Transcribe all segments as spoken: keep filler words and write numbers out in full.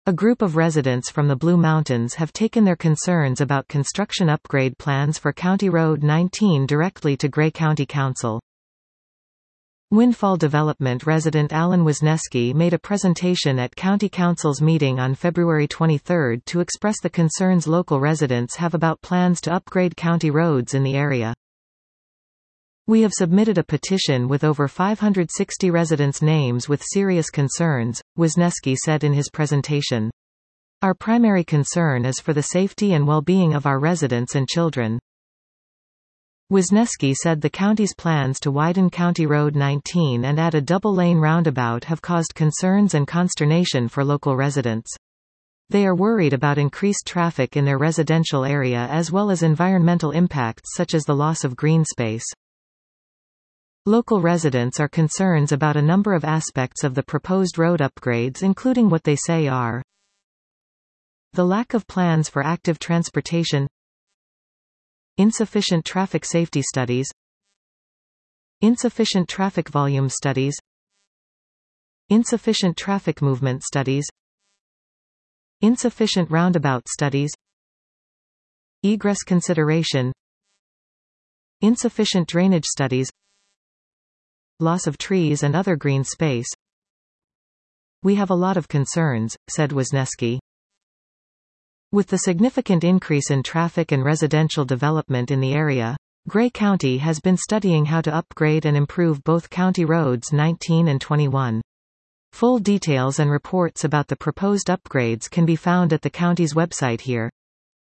A group of residents from the Blue Mountains have taken their concerns about construction upgrade plans for County Road nineteen directly to Grey County Council. Windfall Development resident Alan Wisniewski made a presentation at County Council's meeting on February twenty-third to express the concerns local residents have about plans to upgrade county roads in the area. We have submitted a petition with over five hundred sixty residents' names with serious concerns, Wisniewski said in his presentation. Our primary concern is for the safety and well-being of our residents and children. Wisniewski said the county's plans to widen County Road nineteen and add a double-lane roundabout have caused concerns and consternation for local residents. They are worried about increased traffic in their residential area as well as environmental impacts such as the loss of green space. Local residents are concerned about a number of aspects of the proposed road upgrades, including what they say are the lack of plans for active transportation, insufficient traffic safety studies, insufficient traffic volume studies, insufficient traffic movement studies, insufficient roundabout studies, egress consideration, insufficient drainage studies, loss of trees and other green space. We have a lot of concerns, said Wisniewski. With the significant increase in traffic and residential development in the area, Grey County has been studying how to upgrade and improve both county roads nineteen and twenty-one. Full details and reports about the proposed upgrades can be found at the county's website here.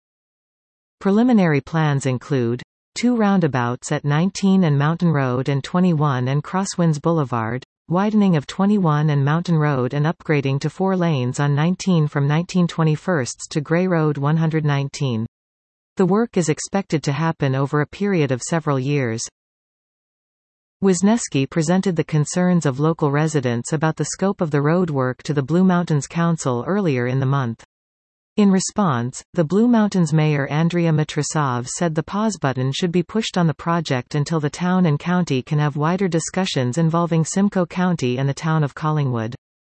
Preliminary plans include two roundabouts at nineteen and Mountain Road and twenty-one and Crosswinds Boulevard, widening of twenty-one and Mountain Road and upgrading to four lanes on nineteen from nineteen twenty-first to Grey Road one hundred nineteen. The work is expected to happen over a period of several years. Wisniewski presented the concerns of local residents about the scope of the road work to the Blue Mountains Council earlier in the month. In response, the Blue Mountains Mayor Andrea Matrosov said the pause button should be pushed on the project until the town and county can have wider discussions involving Simcoe County and the town of Collingwood.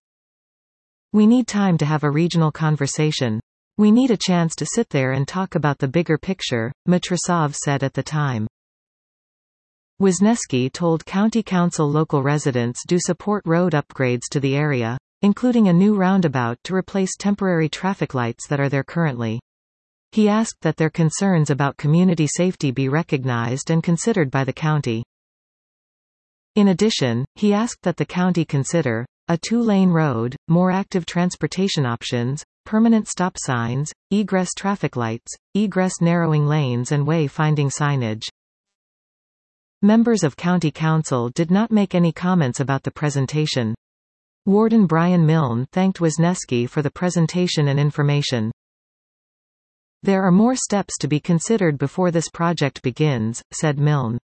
We need time to have a regional conversation. We need a chance to sit there and talk about the bigger picture, Matrosov said at the time. Wisniewski told County Council local residents do support road upgrades to the area, including a new roundabout to replace temporary traffic lights that are there currently. He asked that their concerns about community safety be recognized and considered by the county. In addition, he asked that the county consider a two-lane road, more active transportation options, permanent stop signs, egress traffic lights, egress narrowing lanes and way-finding signage. Members of County Council did not make any comments about the presentation. Warden Brian Milne thanked Wisniewski for the presentation and information. There are more steps to be considered before this project begins, said Milne.